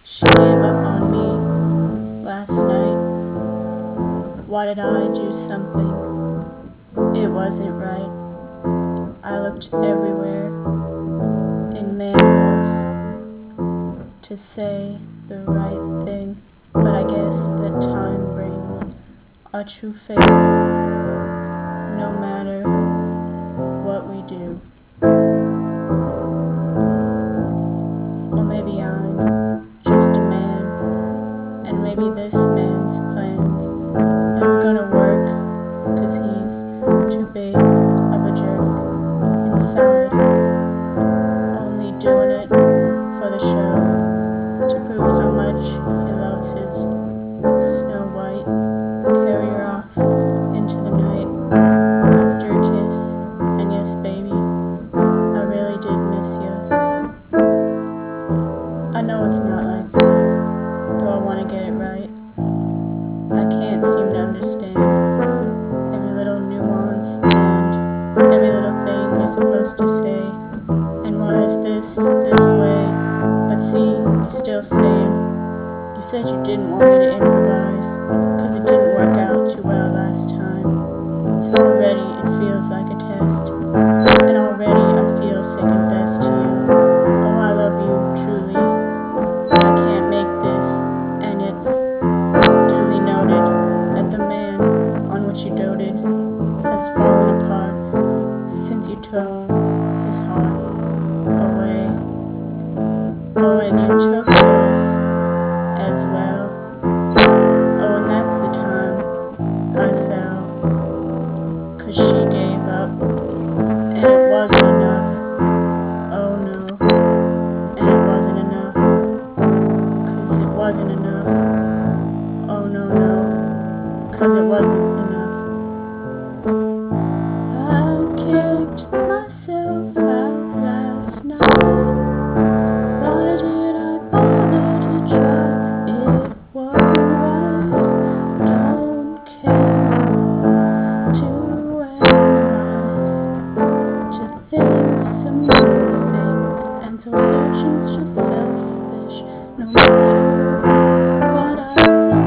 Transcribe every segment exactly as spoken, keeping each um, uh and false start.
She gave up on me last night. Why did I do something? It wasn't right. I looked everywhere in manuals to say the right thing, but I guess that time brings a true face no matter what we do. Or maybe I'm just a man, and maybe this man's plans aren't gonna work, cause he's too big of a jerk inside, only doing it for the show, to prove how much he loves his Snow White, carry her off into the night after a kiss. And yes, baby, I really did miss you. I know it's not like that, though I want to get it right. I can't seem to understand every little nuance and every little thing you're supposed to say. And why is this this way? But see, you're still saying, you said you didn't want me to improvise, cause it didn't work out too well last time. So already it feels like a test, and already I feel second best to you. Oh, I love you truly. I can't make this, and it's duly noted that the man on which you doted has fallen apart since you took his heart away. Oh, and you took yours as well. Oh, and that's the time I fell, cause she gave up, and it wasn't enough. Oh no, and it wasn't enough, cause it wasn't enough. Oh no, no, cause it wasn't enough. I kicked myself out last night. Why did I bother to try? It wasn't right. Don't care to analyze, to think some new things, and so searching's just selfish. No matter what I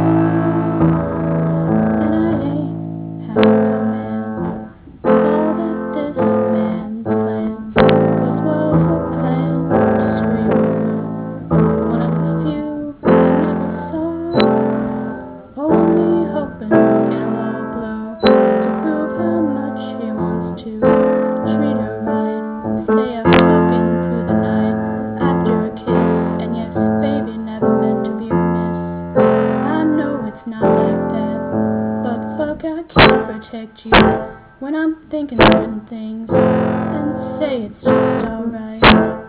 lose, and I ain't half a man. Cause all that this man planned was was a plan to sweep me. One of the few I never saw, only hoping it'll all blow, to prove how much he wants to treat her right. Stay up talking through the night after a kiss, and yes, baby, never meant to be remiss. I know it's not like that, but fuck, I can't protect you when I'm thinking certain things and say it's just alright.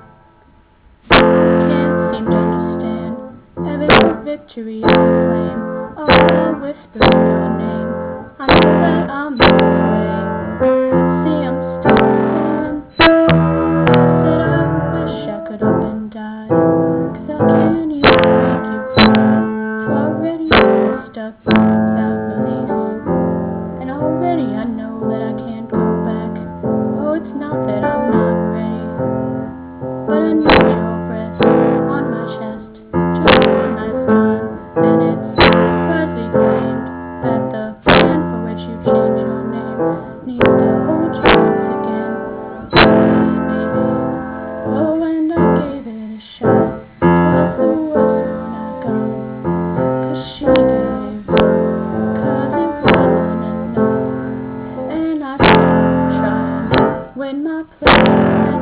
I can't seem to understand every little victory I claim, or what I whisper your name. I know that I'm on the way, but see, I'm still feeling that I wish I could up and die, cause I can't even make you cry. So already I'm stuck without release, and already I know that I can't go back. Oh, it's not that I'm not ready, but I need your breast on my chest just one last time. And it's wisely claimed that the man for which you changed your name needs to hold you once again. Please, baby. Oh, and I gave it a shot. 'Twas the worst one I got, cause she gave up, cause it wasn't enough. And I stopped trying when my place was